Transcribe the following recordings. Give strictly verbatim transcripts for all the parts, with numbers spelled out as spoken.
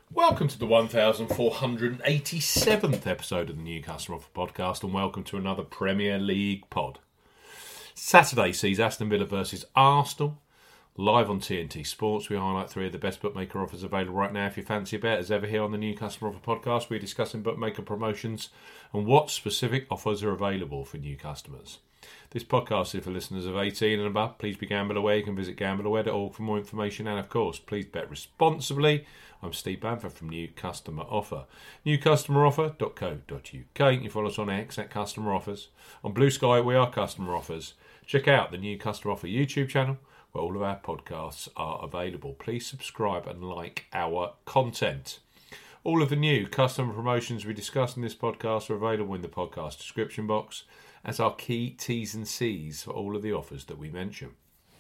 Welcome to the one thousand four hundred eighty-seventh episode of the New Customer Offer Podcast, and welcome to another Premier League pod. Saturday sees Aston Villa versus Arsenal. Live on T N T Sports, we highlight three of the best bookmaker offers available right now. If you fancy a bet, as ever here on the New Customer Offer Podcast, we're discussing bookmaker promotions and what specific offers are available for new customers. This podcast is for listeners of eighteen and above. Please be gamble aware. You can visit gamble aware dot org for more information, and of course, please bet responsibly. I'm Steve Bamford from New Customer Offer. new customer offer dot co dot uk. You follow us on X at Customer Offers. On Blue Sky, we are Customer Offers. Check out the New Customer Offer YouTube channel, where all of our podcasts are available. Please subscribe and like our content. All of the new customer promotions we discuss in this podcast are available in the podcast description box as our key T's and C's for all of the offers that we mention.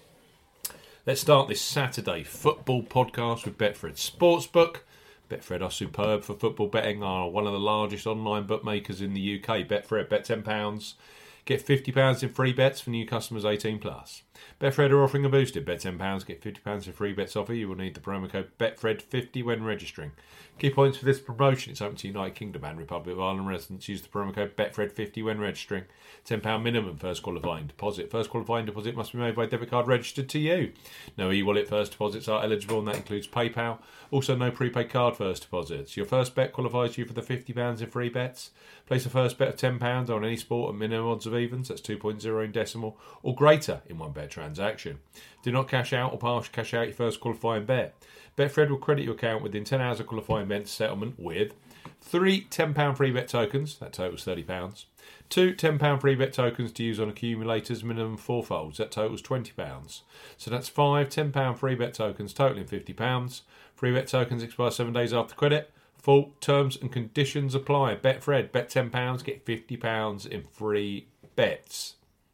Let's start this Saturday football podcast with Betfred Sportsbook. Betfred are superb for football betting, are one of the largest online bookmakers in the U K. Betfred, bet ten pounds. Get fifty pounds in free bets for new customers eighteen plus. Betfred are offering a boosted. Bet ten pounds, get fifty pounds in free bets offer. You will need the promo code Betfred fifty when registering. Key points for this promotion: it's open to United Kingdom and Republic of Ireland residents. Use the promo code Betfred fifty when registering. ten pounds minimum first qualifying deposit. First qualifying deposit must be made by debit card registered to you. No e-wallet first deposits are eligible, and that includes PayPal. Also, no prepaid card first deposits. Your first bet qualifies you for the fifty pounds in free bets. Place a first bet of ten pounds on any sport at minimum odds of evens, that's two point oh in decimal, or greater in one bet transaction. Do not cash out or partial cash out your first qualifying bet. Betfred will credit your account within ten hours of qualifying bet settlement with three ten pounds free bet tokens, that totals thirty pounds. Two ten pounds free bet tokens to use on accumulators, minimum four folds, that totals twenty pounds. So that's five ten pounds free bet tokens totaling fifty pounds. Free bet tokens expire seven days after credit. Full terms and conditions apply. Betfred, bet ten pounds, get fifty pounds in free bets.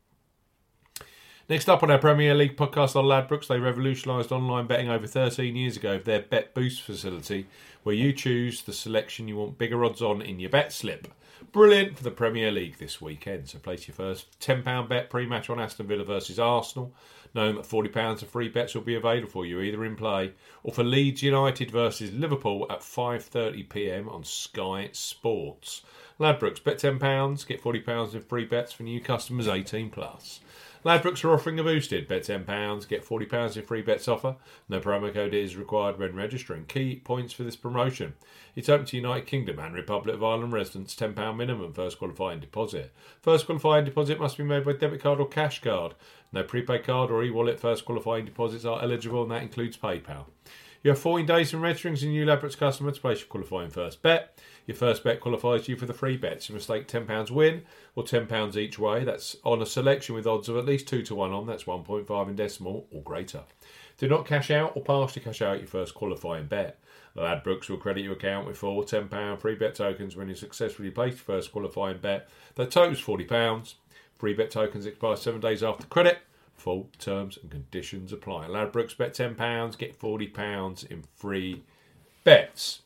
Next up on our Premier League podcast are Ladbrokes. They revolutionised online betting over thirteen years ago with their Bet Boost facility, where you choose the selection you want bigger odds on in your bet slip. Brilliant for the Premier League this weekend. So place your first ten pounds bet pre-match on Aston Villa versus Arsenal, knowing that forty pounds of free bets will be available for you either in play or for Leeds United versus Liverpool at five thirty p m on Sky Sports. Ladbrokes, bet ten pounds, get forty pounds in free bets for new customers eighteen plus. Ladbrokes are offering a boosted. Bet ten pounds, get forty pounds in free bets offer. No promo code is required when registering. Key points for this promotion: it's open to United Kingdom and Republic of Ireland residents. ten pounds minimum first qualifying deposit. First qualifying deposit must be made by debit card or cash card. No prepaid card or e-wallet first qualifying deposits are eligible, and that includes PayPal. You have fourteen days from registering as a new Ladbrokes customer to place your qualifying first bet. Your first bet qualifies you for the free bets. You must take ten pounds win or ten pounds each way. That's on a selection with odds of at least two to one on. That's one point five in decimal or greater. Do not cash out or partially cash out your first qualifying bet. Ladbrokes will credit your account with four ten pounds free bet tokens when you successfully place your first qualifying bet. That totals forty pounds. Free bet tokens expire seven days after credit. Full terms and conditions apply. Ladbrokes, bet ten pounds, get forty pounds in free bets.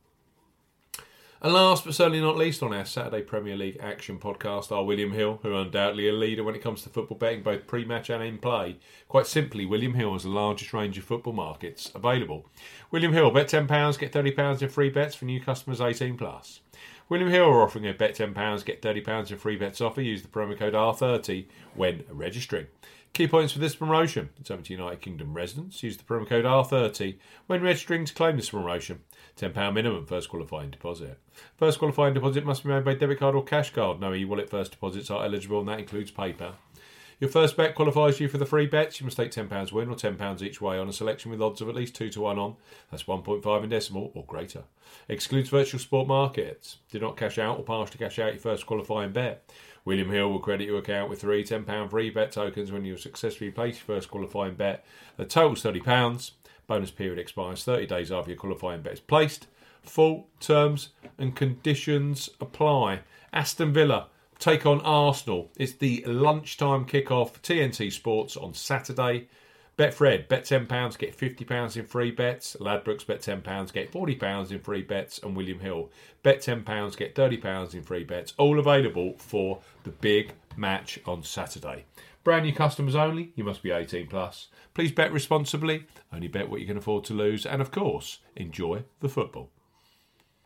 And last but certainly not least on our Saturday Premier League action podcast are William Hill, who are undoubtedly a leader when it comes to football betting, both pre-match and in play. Quite simply, William Hill has the largest range of football markets available. William Hill, bet ten pounds, get thirty pounds in free bets for new customers eighteen plus. William Hill are offering a bet ten pounds, get thirty pounds in free bets offer. Use the promo code R thirty when registering. Key points for this promotion: it's open to United Kingdom residents. Use the promo code R thirty when registering to claim this promotion. ten pounds minimum first qualifying deposit. First qualifying deposit must be made by debit card or cash card. No e-wallet first deposits are eligible, and that includes PayPal. Your first bet qualifies you for the free bets. You must take ten pounds win or ten pounds each way on a selection with odds of at least two to one on. That's one point five in decimal or greater. Excludes virtual sport markets. Do not cash out or partially cash out your first qualifying bet. William Hill will credit your account with three ten pounds free bet tokens when you successfully place your first qualifying bet. The total's thirty pounds. Bonus period expires thirty days after your qualifying bet is placed. Full terms and conditions apply. Aston Villa take on Arsenal. It's the lunchtime kickoff for T N T Sports on Saturday. Betfred, bet ten pounds, get fifty pounds in free bets. Ladbrokes, bet ten pounds, get forty pounds in free bets. And William Hill, bet ten pounds, get thirty pounds in free bets. All available for the big match on Saturday. Brand new customers only. You must be eighteen plus. Please bet responsibly. Only bet what you can afford to lose. And of course, enjoy the football.